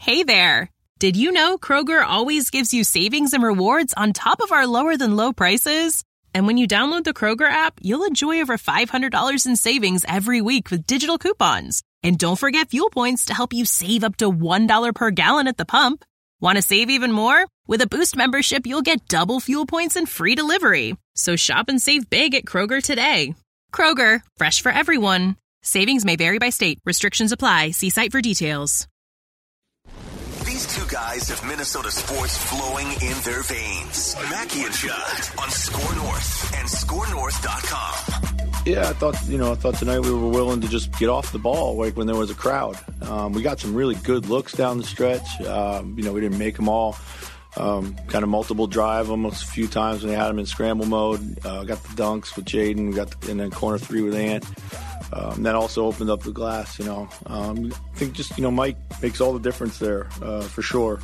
Hey there! Did you know Kroger always gives you savings and rewards on top of our lower-than-low prices? And when you download the Kroger app, you'll enjoy over $500 in savings every week with digital coupons. And don't forget fuel points to help you save up to $1 per gallon at the pump. Want to save even more? With a Boost membership, you'll get double fuel points and free delivery. So shop and save big at Kroger today. Kroger, fresh for everyone. Savings may vary by state. Restrictions apply. See site for details. These two guys have Minnesota sports flowing in their veins. Mackey and Judd on Score North and ScoreNorth.com. Yeah, I thought tonight we were willing to just get off the ball like when there was a crowd. We got some really good looks down the stretch. We didn't make them all. Kind of multiple drive almost a few times when they had them in scramble mode. Got the dunks with Jaden. And then corner three with Ant. That also opened up the glass, I think just, Mike makes all the difference there, for sure.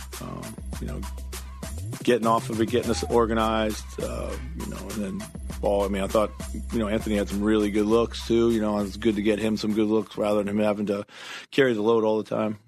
Getting off of it, getting us organized, and then ball. I thought, Anthony had some really good looks too. It was good to get him some good looks rather than him having to carry the load all the time.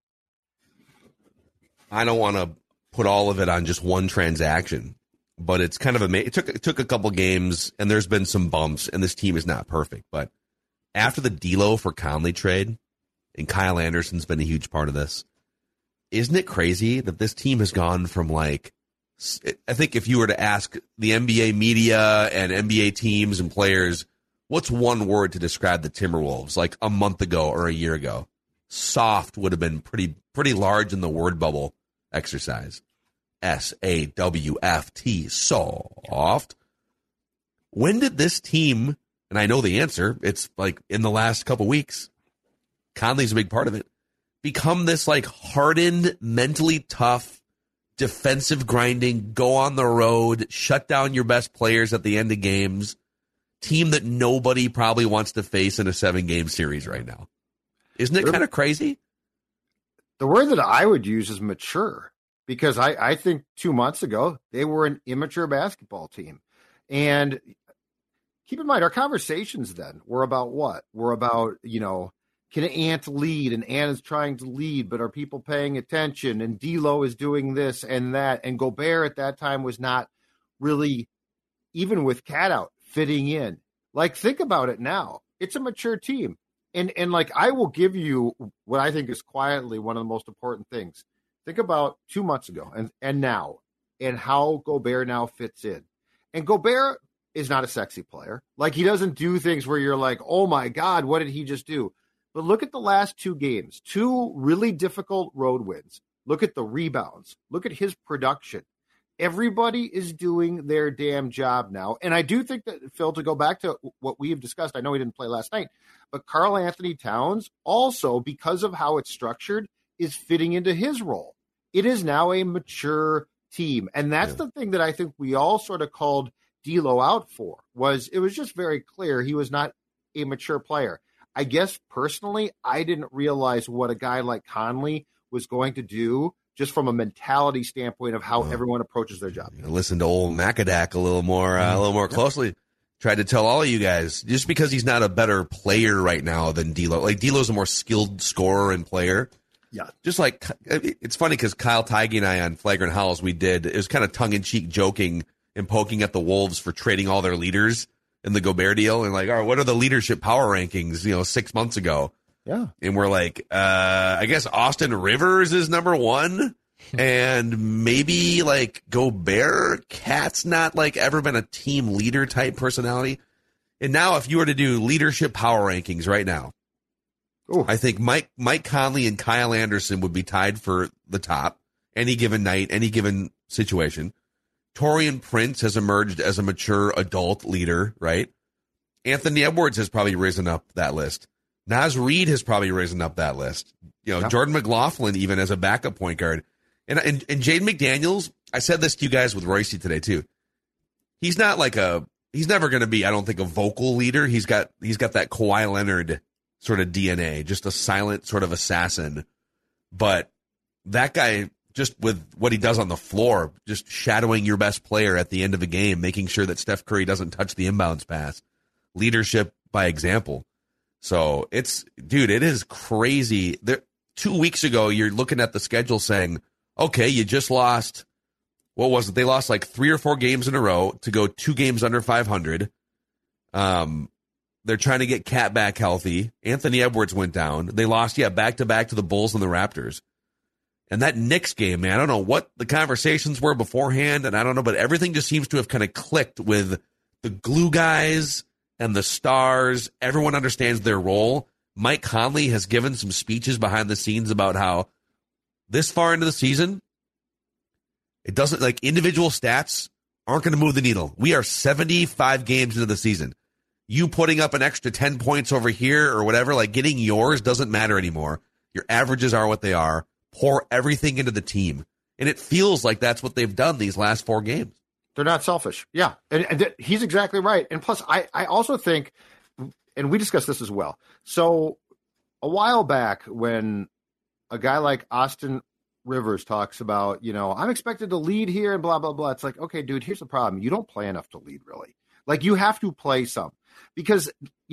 I don't want to put all of it on just one transaction, but it's kind of amazing. It took a couple games, and there's been some bumps, and this team is not perfect, but after the D'Lo for Conley trade, and Kyle Anderson's been a huge part of this, isn't it crazy that this team has gone from I think if you were to ask the NBA media and NBA teams and players, what's one word to describe the Timberwolves like a month ago or a year ago? Soft would have been pretty large in the word bubble exercise. SAWFT, soft. When did this team, and I know the answer, it's like in the last couple weeks, Conley's a big part of it, become this hardened, mentally tough, defensive grinding, go on the road, shut down your best players at the end of games, team that nobody probably wants to face in a 7-game series right now. Isn't it kind of crazy? The word that I would use is mature, because I think 2 months ago they were an immature basketball team. And keep in mind, our conversations then were about what? We're about, can Ant lead? And Ant is trying to lead, but are people paying attention? And D'Lo is doing this and that. And Gobert at that time was not really, even with Cat out, fitting in. Think about it now. It's a mature team. And I will give you what I think is quietly one of the most important things. Think about 2 months ago and now, and how Gobert now fits in. And Gobert is not a sexy player. He doesn't do things where you're like, oh my God, what did he just do? But look at the last 2 games, 2 really difficult road wins. Look at the rebounds. Look at his production. Everybody is doing their damn job now. And I do think that, Phil, to go back to what we have discussed, I know he didn't play last night, but Karl Anthony Towns also, because of how it's structured, is fitting into his role. It is now a mature team. And that's the thing that I think we all sort of called D'Lo out for, it was just very clear he was not a mature player. I guess personally, I didn't realize what a guy like Conley was going to do just from a mentality standpoint of how everyone approaches their job. Listen to old Macadac a little more closely. Tried to tell all of you guys, just because he's not a better player right now than D'Lo. D'Lo's a more skilled scorer and player. Yeah. Just it's funny because Kyle Tigey and I on Flagrant Howls, it was kind of tongue-in-cheek joking and poking at the Wolves for trading all their leaders in the Gobert deal. And all right, what are the leadership power rankings, 6 months ago? Yeah. And we're I guess Austin Rivers is number 1. And maybe Gobert, Cat's not ever been a team leader type personality. And now if you were to do leadership power rankings right now, I think Mike Conley and Kyle Anderson would be tied for the top any given night, any given situation. Taurean Prince has emerged as a mature adult leader, right? Anthony Edwards has probably risen up that list. Naz Reid has probably risen up that list. Jordan McLaughlin even as a backup point guard. And Jaden McDaniels, I said this to you guys with Royce today too. He's not he's never going to be, I don't think, a vocal leader. He's got that Kawhi Leonard sort of DNA, just a silent sort of assassin. But that guy, just with what he does on the floor, just shadowing your best player at the end of the game, making sure that Steph Curry doesn't touch the inbounds pass. Leadership by example. So it is crazy. 2 weeks ago, you're looking at the schedule saying, okay, you just lost, what was it? They lost like 3 or 4 games in a row to go 2 games under 500. They're trying to get Cat back healthy. Anthony Edwards went down. They lost, back-to-back to the Bulls and the Raptors. And that Knicks game, man, I don't know what the conversations were beforehand, and I don't know, but everything just seems to have kind of clicked with the glue guys and the stars. Everyone understands their role. Mike Conley has given some speeches behind the scenes about how this far into the season, it doesn't, like, individual stats aren't going to move the needle. We are 75 games into the season. You putting up an extra 10 points over here or whatever, like getting yours doesn't matter anymore. Your averages are what they are. Pour everything into the team. And it feels like that's what they've done these last 4 games. They're not selfish. Yeah. And he's exactly right. And plus, I also think, and we discussed this as well. So a while back when a guy like Austin Rivers talks about, I'm expected to lead here and blah, blah, blah. It's like, okay, dude, here's the problem. You don't play enough to lead, really. Like, you have to play some. Because,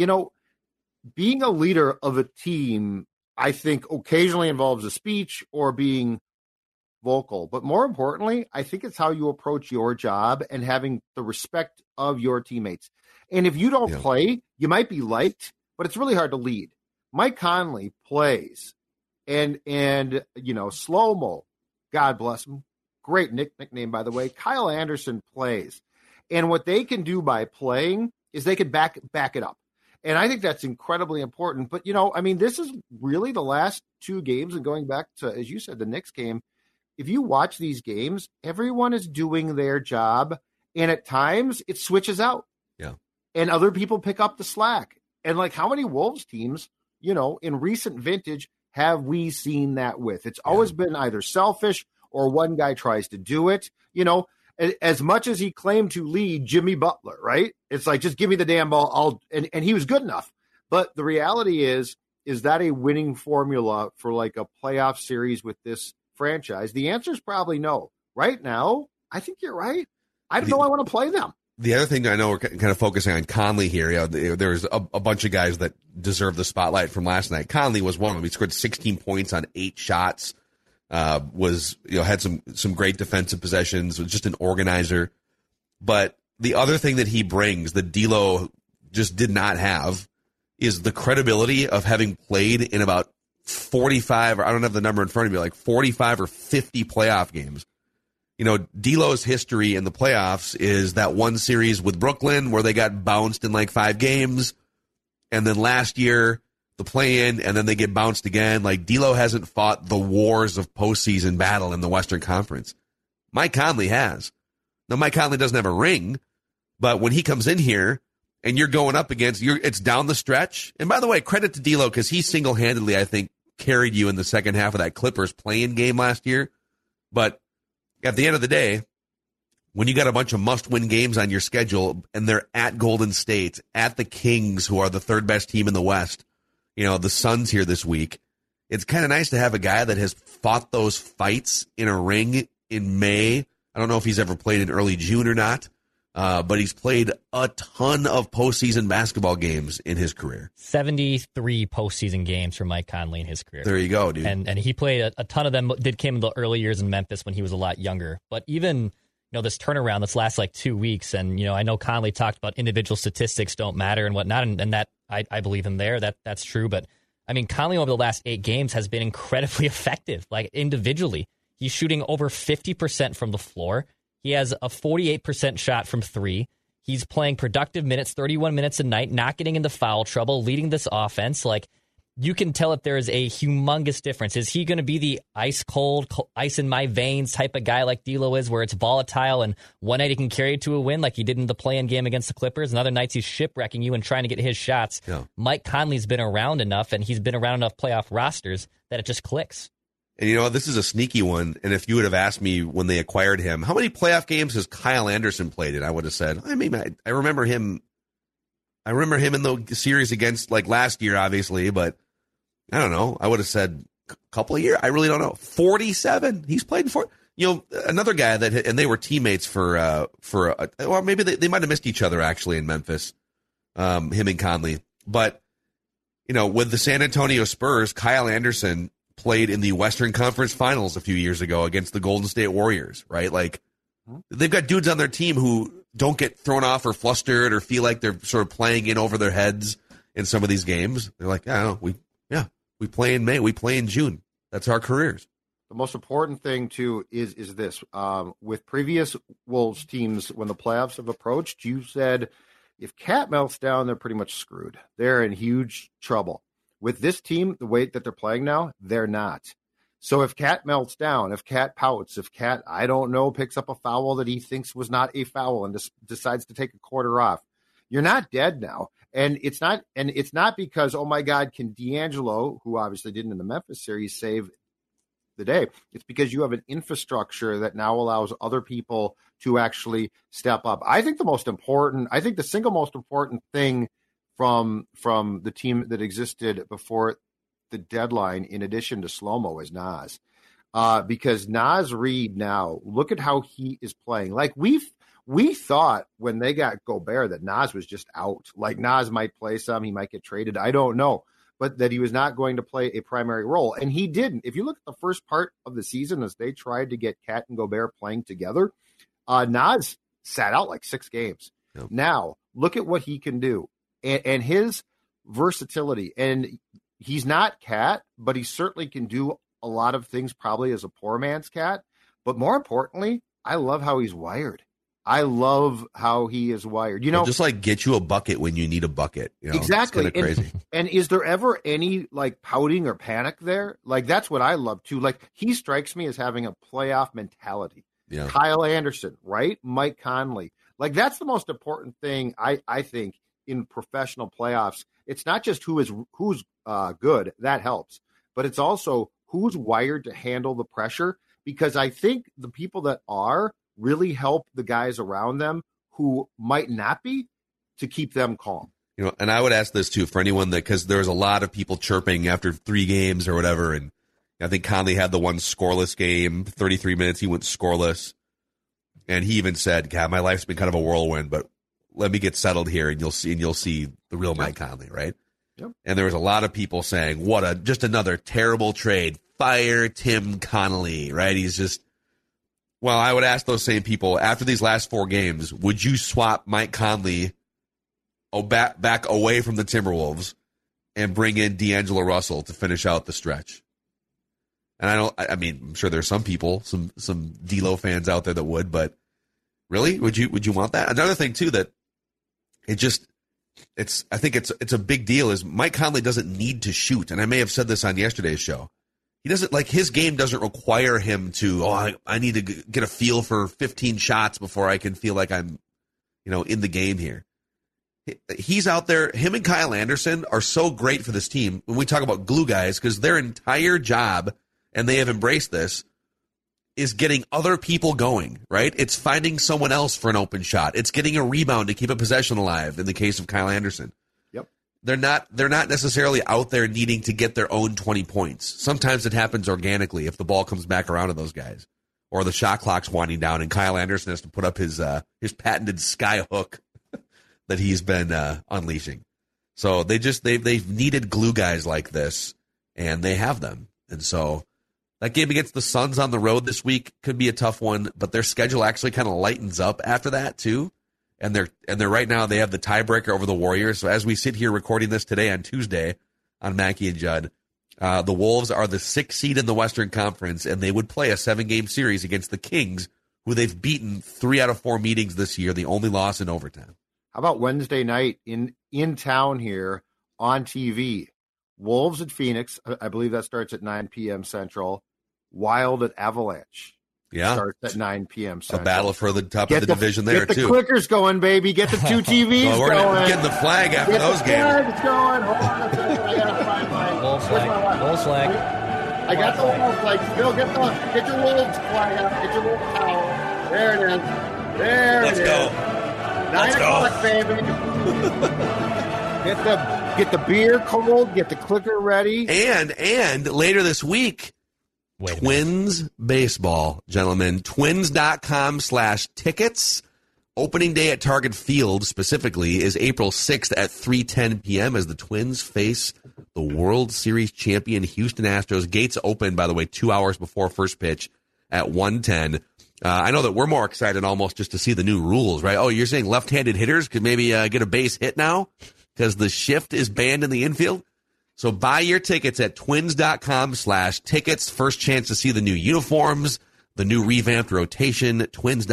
being a leader of a team, I think occasionally involves a speech or being vocal. But more importantly, I think it's how you approach your job and having the respect of your teammates. And if you don't play, you might be liked, but it's really hard to lead. Mike Conley plays and Slow-Mo, God bless him. Great nickname, by the way. Kyle Anderson plays. And what they can do by playing is they can back it up. And I think that's incredibly important. But, this is really the last 2 games, and going back to, as you said, the Knicks game, if you watch these games, everyone is doing their job, and at times it switches out. Yeah. And other people pick up the slack. And, like, how many Wolves teams, in recent vintage have we seen that with? It's always been either selfish or one guy tries to do it, As much as he claimed to lead Jimmy Butler, right? It's like, just give me the damn ball. And he was good enough. But the reality is that a winning formula for like a playoff series with this franchise? The answer is probably no. Right now, I think you're right. I don't know I want to play them. The other thing I know we're kind of focusing on Conley here. There's a bunch of guys that deserve the spotlight from last night. Conley was one of them. He scored 16 points on 8 shots. Had some great defensive possessions, was just an organizer. But the other thing that he brings that D'Lo just did not have is the credibility of having played in about 45, or I don't have the number in front of me, like 45 or 50 playoff games. D'Lo's history in the playoffs is that one series with Brooklyn where they got bounced in like 5 games. And then last year, the play-in, and then they get bounced again. Like, D'Lo hasn't fought the wars of postseason battle in the Western Conference. Mike Conley has. Now, Mike Conley doesn't have a ring, but when he comes in here and you're going up against, it's down the stretch. And by the way, credit to D'Lo, because he single-handedly, I think, carried you in the second half of that Clippers play-in game last year. But at the end of the day, when you got a bunch of must-win games on your schedule and they're at Golden State, at the Kings, who are the 3rd best team in the West, the Suns here this week, it's kind of nice to have a guy that has fought those fights in a ring in May. I don't know if he's ever played in early June or not, but he's played a ton of postseason basketball games in his career. 73 postseason games for Mike Conley in his career. There you go, dude. And he played a ton of them, came in the early years in Memphis when he was a lot younger. But even this turnaround that's last like 2 weeks, and I know Conley talked about individual statistics don't matter and whatnot, and that I believe him there. That's true. But I mean, Conley over the last 8 games has been incredibly effective. Like, individually, he's shooting over 50% from the floor. He has a 48% shot from 3. He's playing productive minutes, 31 minutes a night, not getting into foul trouble, leading this offense. Like, you can tell that there is a humongous difference. Is he going to be the ice cold, ice in my veins type of guy like D'Lo is, where it's volatile and one night he can carry it to a win like he did in the play-in game against the Clippers, and other nights he's shipwrecking you and trying to get his shots? Yeah. Mike Conley's been around enough, and he's been around enough playoff rosters that it just clicks. And this is a sneaky one, and if you would have asked me when they acquired him, how many playoff games has Kyle Anderson played in, I would have said, I remember him in the series against, like, last year, obviously, but I don't know. I would have said a couple of years. I really don't know. 47. He's played for, another guy that, and they were teammates or maybe they might have missed each other actually in Memphis, him and Conley. But, with the San Antonio Spurs, Kyle Anderson played in the Western Conference Finals a few years ago against the Golden State Warriors, right? Like, they've got dudes on their team who don't get thrown off or flustered or feel like they're sort of playing in over their heads in some of these games. They're like, we play in May, we play in June. That's our careers. The most important thing, too, is this. With previous Wolves teams, when the playoffs have approached, you said if Cat melts down, they're pretty much screwed. They're in huge trouble. With this team, the way that they're playing now, they're not. So if Cat melts down, if Cat pouts, if Cat, I don't know, picks up a foul that he thinks was not a foul and decides to take a quarter off, you're not dead now. And it's not because, oh my God, can D'Angelo, who obviously didn't in the Memphis series, save the day? It's because you have an infrastructure that now allows other people to actually step up. I think the single most important thing from the team that existed before the deadline, in addition to Slow-Mo, is Naz. Because Naz Reid now, look at how he is playing. Like we thought when they got Gobert that Naz was just out. Like Naz might play some, he might get traded, I don't know. But that he was not going to play a primary role. And he didn't. If you look at the first part of the season as they tried to get Cat and Gobert playing together, Naz sat out like 6 games. Yep. Now, look at what he can do. And his versatility. And he's not Cat, but he certainly can do a lot of things probably as a poor man's Cat. But more importantly, I love how he's wired. I love how he is wired. You know, just like get you a bucket when you need a bucket. You know, exactly. It's kind of crazy. And is there ever any like pouting or panic there? Like that's what I love too. Like he strikes me as having a playoff mentality. Yeah. Kyle Anderson, right? Mike Conley. Like that's the most important thing I think in professional playoffs. It's not just who's good, that helps, but it's also who's wired to handle the pressure. Because I think the people that are really help the guys around them who might not be, to keep them calm. You know, and I would ask this too for anyone that, because there's a lot of people chirping after 3 games or whatever, and I think Conley had the one scoreless game, 33 minutes he went scoreless, and he even said, "God, my life's been kind of a whirlwind, but let me get settled here, and you'll see the real Mike Conley," right? Yep. And there was a lot of people saying, just another terrible trade. Fire Tim Connolly, right? He's just. Well, I would ask those same people, after these last 4 games, would you swap Mike Conley back away from the Timberwolves and bring in D'Angelo Russell to finish out the stretch? And I'm sure there's some people, some D'Lo fans out there that would, but really, would you want that? Another thing too that I think it's a big deal is Mike Conley doesn't need to shoot, and I may have said this on yesterday's show. He doesn't, like, his game doesn't require him to, I need to get a feel for 15 shots before I can feel like I'm, in the game here. He's out there. Him and Kyle Anderson are so great for this team when we talk about glue guys, because their entire job, and they have embraced this, is getting other people going, right? It's finding someone else for an open shot. It's getting a rebound to keep a possession alive in the case of Kyle Anderson. They're not necessarily out there needing to get their own 20 points. Sometimes it happens organically if the ball comes back around to those guys, or the shot clock's winding down and Kyle Anderson has to put up his patented sky hook that he's been unleashing. So they've needed glue guys like this, and they have them. And so that game against the Suns on the road this week could be a tough one, but their schedule actually kind of lightens up after that too. And they're right now, they have the tiebreaker over the Warriors. So as we sit here recording this today on Tuesday on Mackey and Judd, the Wolves are the 6th seed in the Western Conference, and they would play a 7-game series against the Kings, who they've beaten 3 out of 4 meetings this year, the only loss in overtime. How about Wednesday night in town here on TV? Wolves at Phoenix. I believe that starts at 9 p.m. Central. Wild at Avalanche. Yeah. Starts at 9 p.m. Central. A battle for the top of the division there, too. Get the clickers going, baby. Get the 2 TVs well, we're going. Getting the flag after those games. Flags going. Hold on a second. I got to find mine. Wolves flag. I got the Wolves flag. Bill, get your Wolves flag out. Get your Wolves towel. There it is. Let's go. 9 o'clock, baby. Get the beer cold. Get the clicker ready. And later this week, Twins baseball, gentlemen. Twins.com/tickets. Opening day at Target Field specifically is April 6th at 3:10 p.m. as the Twins face the World Series champion Houston Astros. Gates open, by the way, 2 hours before first pitch at 1:10. I know that we're more excited almost just to see the new rules, right? Oh, you're saying left-handed hitters could maybe get a base hit now because the shift is banned in the infield? So buy your tickets at twins.com/tickets. First chance to see the new uniforms, the new revamped rotation,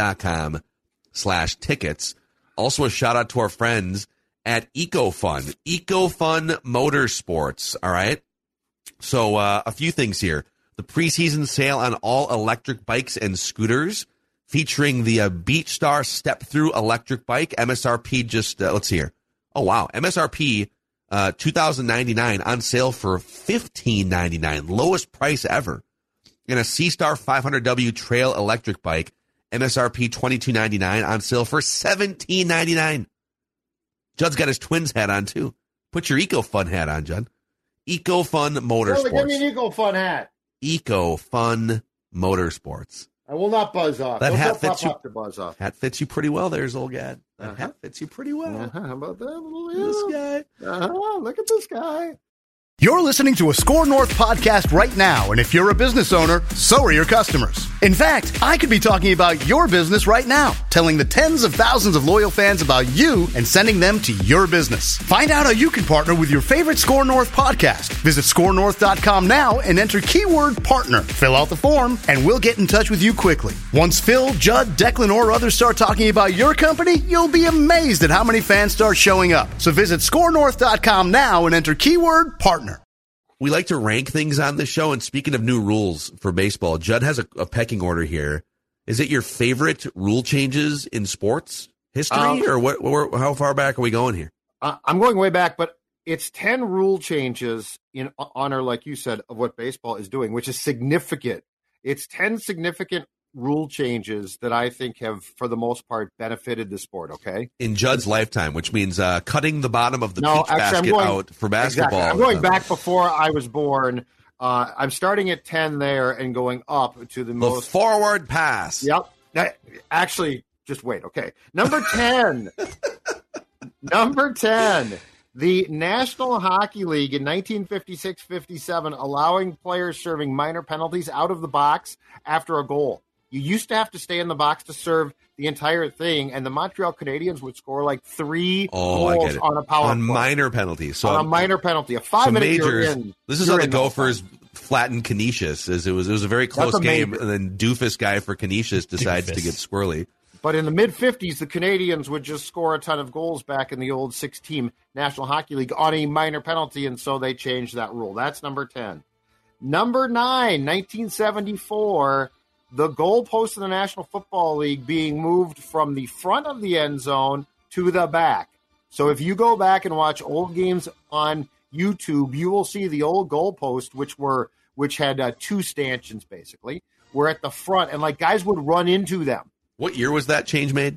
twins.com/tickets. Also a shout out to our friends at EcoFun Motorsports. All right. So a few things here. The preseason sale on all electric bikes and scooters featuring the Beach Star Step Through electric bike. MSRP just, let's see here. Oh, wow. MSRP $2,099 on sale for $1,599. Lowest price ever. And a C-Star 500W trail electric bike. MSRP $2,299 on sale for $1,799. Judd's got his Twins hat on, too. Put your EcoFun hat on, Judd. EcoFun Motorsports. Give me an EcoFun hat. EcoFun Motorsports. I will not buzz off. That Don't hat fits you. To buzz off. Hat fits you pretty well there, Zolgad. That hat fits you pretty well. How about that? This guy. Look at this guy. You're listening to a Score North podcast right now, and if you're a business owner, so are your customers. In fact, I could be talking about your business right now, telling the tens of thousands of loyal fans about you and sending them to your business. Find out how you can partner with your favorite Score North podcast. Visit scorenorth.com now and enter keyword partner. Fill out the form, and we'll get in touch with you quickly. Once Phil, Judd, Declan, or others start talking about your company, you'll be amazed at how many fans start showing up. So visit scorenorth.com now and enter keyword partner. We like to rank things on the show, and speaking of new rules for baseball, Judd has a pecking order here. Is it your favorite rule changes in sports history, or what? How far back are we going here? I'm going way back, but it's 10 rule changes in honor, like you said, of what baseball is doing, which is significant. It's 10 significant rule changes that I think have, for the most part, benefited the sport, okay? In Judd's lifetime, which means cutting the bottom of the peach basket out for basketball. Exactly. I'm going back before I was born. I'm starting at 10 there and going up to the most... forward pass. Yep. Actually, just wait, okay. Number 10. Number 10. The National Hockey League in 1956-57 allowing players serving minor penalties out of the box after a goal. You used to have to stay in the box to serve the entire thing, and the Montreal Canadiens would score like 3 goals on a power play. Minor penalties. So on a minor penalty. A 5-minute majors. This is how the Gophers flattened Canisius. It was a very close game, and then doofus guy for Canisius decides to get squirrely. But in the mid-50s, the Canadians would just score a ton of goals back in the old 6-team National Hockey League on a minor penalty, and so they changed that rule. That's number 10. Number 9, 1974, the goalpost of the National Football League being moved from the front of the end zone to the back. So if you go back and watch old games on YouTube, you will see the old goalpost, which had 2 stanchions, basically, were at the front, and like guys would run into them. What year was that change made?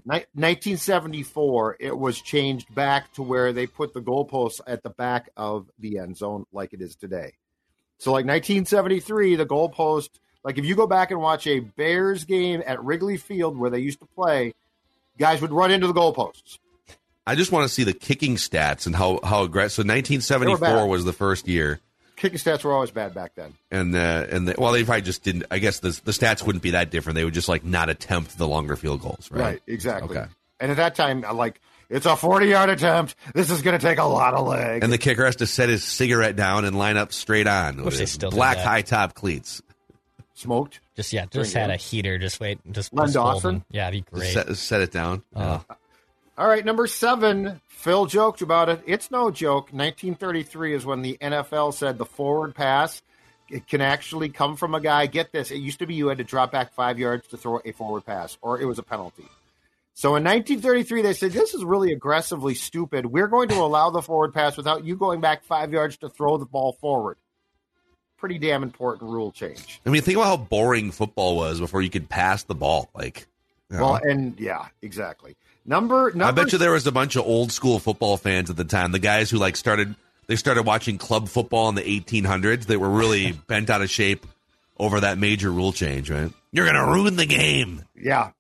1974. It was changed back to where they put the goalposts at the back of the end zone like it is today. So like 1973, the goalpost, like if you go back and watch a Bears game at Wrigley Field where they used to play, guys would run into the goalposts. I just want to see the kicking stats and how aggressive. So 1974 was the first year. Kicking stats were always bad back then. And they probably just didn't. I guess the stats wouldn't be that different. They would just like not attempt the longer field goals, right? Right, exactly. Okay. And at that time, like, it's a 40-yard attempt. This is going to take a lot of legs. And the kicker has to set his cigarette down and line up straight on with his black high top cleats. Smoked? Just had a heater. Just Len Dawson? Yeah, it'd be great. Set it down. All right, number 7. Phil joked about it. It's no joke. 1933 is when the NFL said the forward pass, it can actually come from a guy. Get this. It used to be you had to drop back 5 yards to throw a forward pass, or it was a penalty. So in 1933, they said, this is really aggressively stupid. We're going to allow the forward pass without you going back 5 yards to throw the ball forward. Pretty damn important rule change. I mean, think about how boring football was before you could pass the ball. Like, well, and yeah, exactly. I bet you there was a bunch of old school football fans at the time. The guys who started watching club football in the 1800s. They were really bent out of shape over that major rule change, right? You're going to ruin the game. Yeah.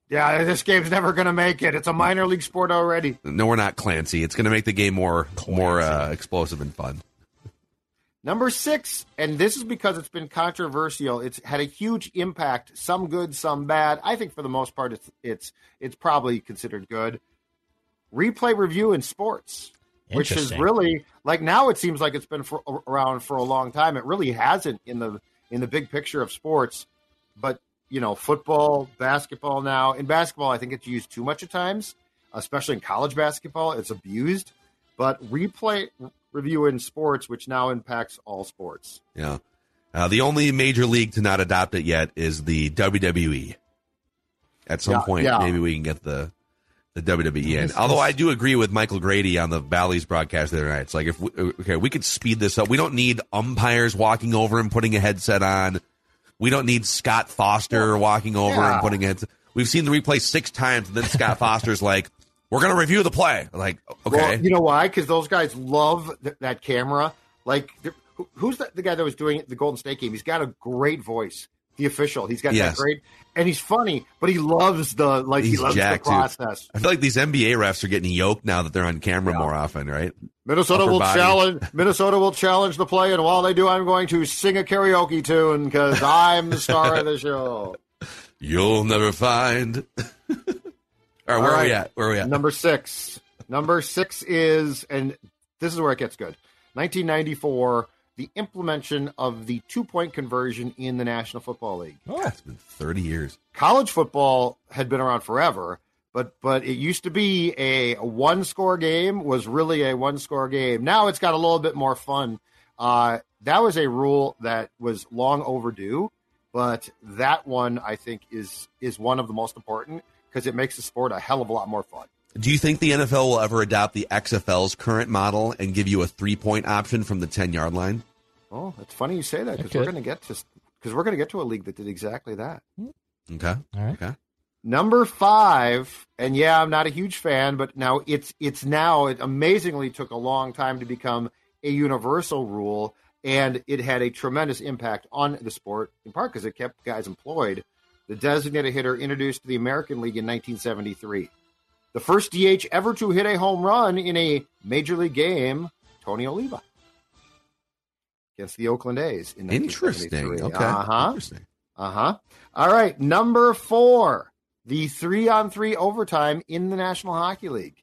Yeah, this game's never going to make it. It's a minor league sport already. No, we're not, Clancy. It's going to make the game more explosive and fun. Number 6, and this is because it's been controversial. It's had a huge impact, some good, some bad. I think for the most part, it's probably considered good. Replay review in sports, which is really like now it seems like it's been around for a long time. It really hasn't in the big picture of sports, but football, basketball now. In basketball, I think it's used too much at times, especially in college basketball. It's abused, but replay review in sports, which now impacts all sports. Yeah. The only major league to not adopt it yet is the WWE. At some point, maybe we can get the WWE in. Although I do agree with Michael Grady on the Bally's broadcast the other night. It's like, we could speed this up. We don't need umpires walking over and putting a headset on. We don't need Scott Foster walking over and putting it. We've seen the replay 6 times, and then Scott Foster's like, we're going to review the play. Like, okay. Well, you know why? Because those guys love that camera. Like, who's the guy that was doing the Golden State game? He's got a great voice. The official. He's got that great, and he's funny, but he loves the process. Too. I feel like these NBA refs are getting yoked now that they're on camera more often, right? Minnesota will challenge the play, and while they do, I'm going to sing a karaoke tune because I'm the star of the show. You'll never find. All right, where are we at? Number 6. Number 6 is, and this is where it gets good. 1994, the implementation of the 2-point conversion in the National Football League. Oh, it's been 30 years. College football had been around forever, but it used to be a one-score game was really a one-score game. Now it's got a little bit more fun. That was a rule that was long overdue, but that one I think is one of the most important because it makes the sport a hell of a lot more fun. Do you think the NFL will ever adopt the XFL's current model and give you a 3-point option from the 10-yard line? Oh, it's funny you say that because we're going to get to a league that did exactly that. Okay. All right. Okay. Number 5, and I'm not a huge fan, but now it amazingly took a long time to become a universal rule, and it had a tremendous impact on the sport, in part because it kept guys employed. The designated hitter introduced to the American League in 1973. The first DH ever to hit a home run in a major league game, Tony Oliva, against the Oakland A's in 1973. Interesting. Okay. Interesting. All right. Number 4, the 3-on-3 overtime in the National Hockey League,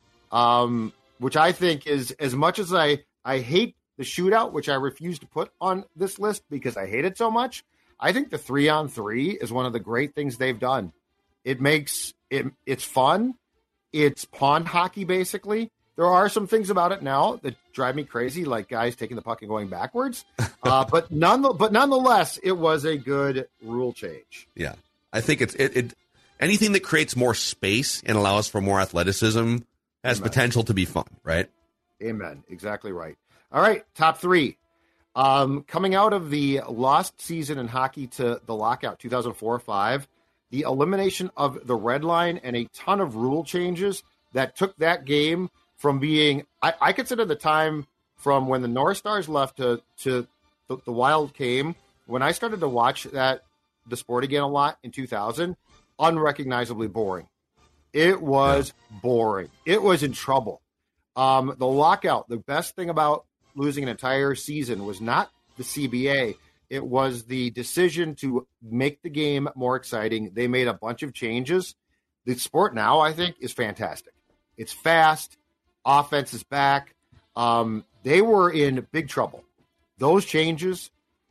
which I think is, as much as I hate the shootout, which I refuse to put on this list because I hate it so much, I think the 3-on-3 is one of the great things they've done. It makes it's fun. It's pond hockey, basically. There are some things about it now that drive me crazy, like guys taking the puck and going backwards. But nonetheless, it was a good rule change. Yeah, I think it anything that creates more space and allows for more athleticism has potential to be fun, right? Amen. Exactly right. All right, top 3. Coming out of the lost season in hockey to the lockout 2004-05, the elimination of the red line and a ton of rule changes that took that game from being, I consider the time from when the North Stars left to the Wild came, when I started to watch the sport again a lot in 2000, unrecognizably boring. It was boring. It was in trouble. The lockout, the best thing about losing an entire season was not the CBA. It was the decision to make the game more exciting. They made a bunch of changes. The sport now, I think, is fantastic. It's fast. Offense is back. They were in big trouble. Those changes,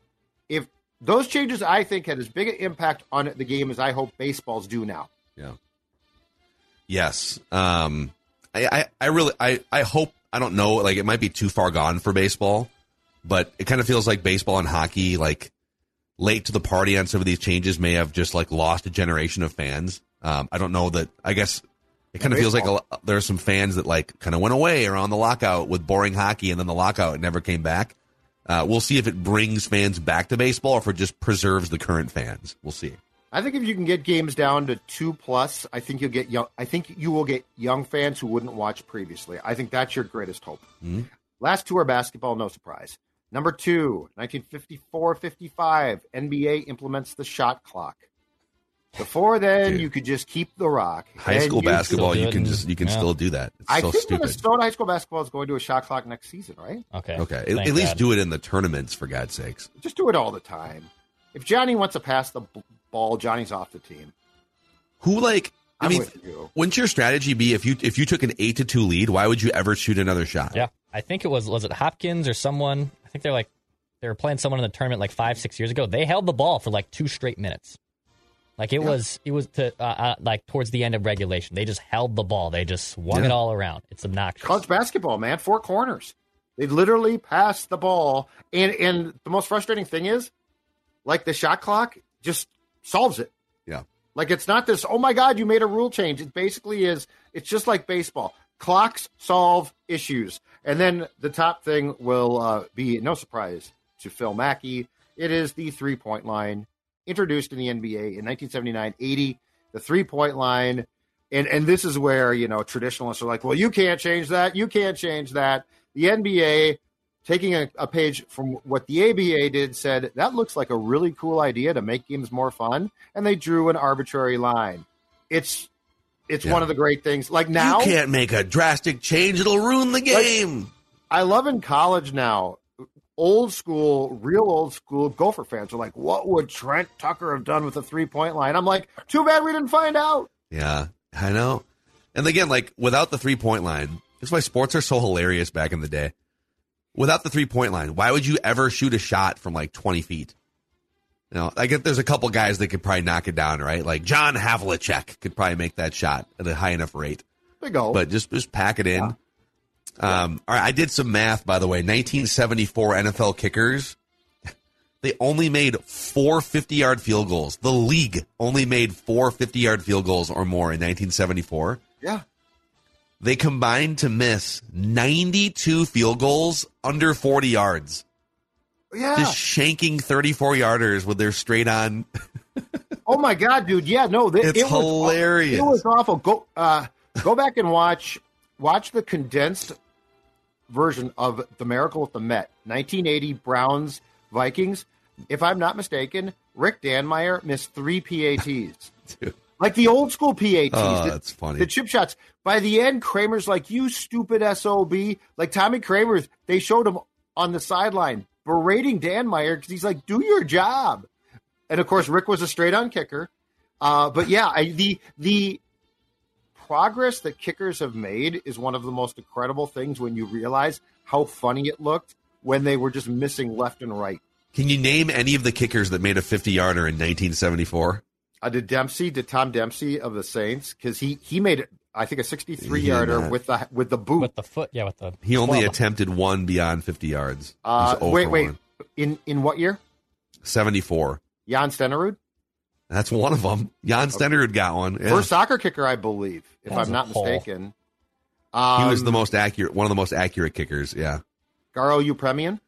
I think, had as big an impact on the game as I hope baseballs do now. Yeah. Yes. I hope, I don't know, like it might be too far gone for baseball, but it kind of feels like baseball and hockey, like late to the party on some of these changes, may have just like lost a generation of fans. I don't know that, I guess it kind of feels like there are some fans that like kind of went away around the lockout with boring hockey, and then the lockout never came back. We'll see if it brings fans back to baseball or if it just preserves the current fans. We'll see. I think if you can get games down to 2+, I think you will get young fans who wouldn't watch previously. I think that's your greatest hope. Mm-hmm. Last 2 are basketball, no surprise. Number 2, 1954-55, NBA implements the shot clock. Before then, Dude. you could just keep the rock. High school basketball, still you do can it still do that. It's I so think stupid. Minnesota high school basketball is going to a shot clock next season, right? Okay. Okay, Thank at least God. do it in the tournaments, for God's sakes. Just do it all the time. If Johnny wants to pass the ball, Johnny's off the team. Who like? I I'm mean, with you. wouldn't your strategy be if you took an 8-2 lead? Why would you ever shoot another shot? Yeah, I think it was it Hopkins or someone? I think they were playing someone in the tournament like 5-6 years ago. They held the ball for like 2 straight minutes. Like it was to like towards the end of regulation. They just held the ball. They just swung it all around. It's obnoxious. College basketball, man, 4 corners. They literally pass the ball, and the most frustrating thing is, like the shot clock just solves it. Yeah. Like it's not this, oh my God, you made a rule change. It basically is, it's just like baseball. Clocks solve issues. And then the top thing will be, no surprise to Phil Mackey, it is the 3-point line, introduced in the NBA in 1979-80, the 3-point line. And this is where, traditionalists are like, well, you can't change that. You can't change that. The NBA, taking a page from what the ABA did, said that looks like a really cool idea to make games more fun, and they drew an arbitrary line. It's one of the great things. Like now, you can't make a drastic change; it'll ruin the game. I love in college now, old school, real old school Gopher fans are like, "What would Trent Tucker have done with a 3-point line?" I'm like, "Too bad we didn't find out." Yeah, I know. And again, like without the 3-point line, that's why sports are so hilarious back in the day. Without the 3-point line, why would you ever shoot a shot from like 20 feet? I get there's a couple guys that could probably knock it down, right? Like John Havlicek could probably make that shot at a high enough rate. They go. But just pack it in. Yeah. All right, I did some math, by the way. 1974 NFL kickers, they only made 4 50-yard field goals. The league only made 4 50-yard field goals or more in 1974. Yeah. They combined to miss 92 field goals under 40 yards. Yeah. Just shanking 34-yarders with their straight-on. Oh, my God, dude. Yeah, no. It's hilarious. It was awful. Go back and watch the condensed version of The Miracle with the Met, 1980 Browns Vikings. If I'm not mistaken, Rick Danmeyer missed 3 PATs. Dude. Like the old school PATs. Oh, that's funny. The chip shots. By the end, Kramer's like, you stupid SOB. Like Tommy Kramer, they showed him on the sideline berating Danmeyer because he's like, do your job. And, of course, Rick was a straight-on kicker. But, yeah, the progress that kickers have made is one of the most incredible things when you realize how funny it looked when they were just missing left and right. Can you name any of the kickers that made a 50-yarder in 1974? Did Tom Dempsey of the Saints, because he made, I think, a 63-yarder with the boot. With the foot, yeah, with the He only 12. attempted one beyond 50 yards. He's 0 Wait. for 1. In what year? 74. Jan Stenerud? That's one of them. Jan Stenerud got one. Yeah. First soccer kicker, I believe, if That was I'm not a hole. mistaken. He was the most accurate, one of the most accurate kickers. Yeah. Garo Upremian?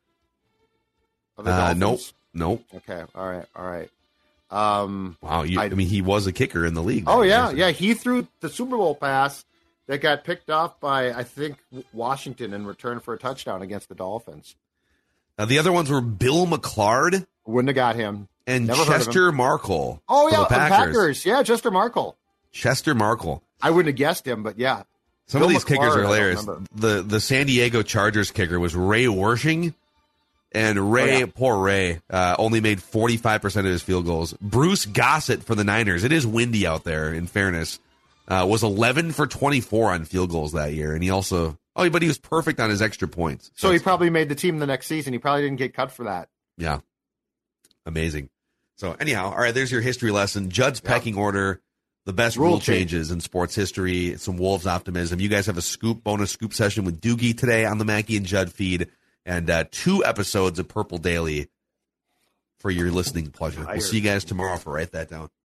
Of the Dolphins? Nope. Okay. All right. Wow. I mean, he was a kicker in the league. Oh, yeah. Yeah. He threw the Super Bowl pass that got picked off by, I think, Washington in return for a touchdown against the Dolphins. Now, the other ones were Bill McClard Wouldn't have got him. and Never heard of him. Chester Markle. Oh, for yeah. the Packers. Yeah, Chester Markle. Chester Markle. I wouldn't have guessed him, but yeah. Some Bill of these kickers McClard, are I don't hilarious. remember. The San Diego Chargers kicker was Ray Wersching. And Ray, poor Ray, only made 45% of his field goals. Bruce Gossett for the Niners. It is windy out there, in fairness. Was 11 for 24 on field goals that year. And he also, but he was perfect on his extra points. So he probably made the team the next season. He probably didn't get cut for that. Yeah. Amazing. So anyhow, all right, there's your history lesson. Judd's pecking order, the best rule changes in sports history, some Wolves optimism. You guys have a bonus scoop session with Doogie today on the Mackey and Judd feed, and 2 episodes of Purple Daily for your listening pleasure. We'll see you guys tomorrow for Write That Down.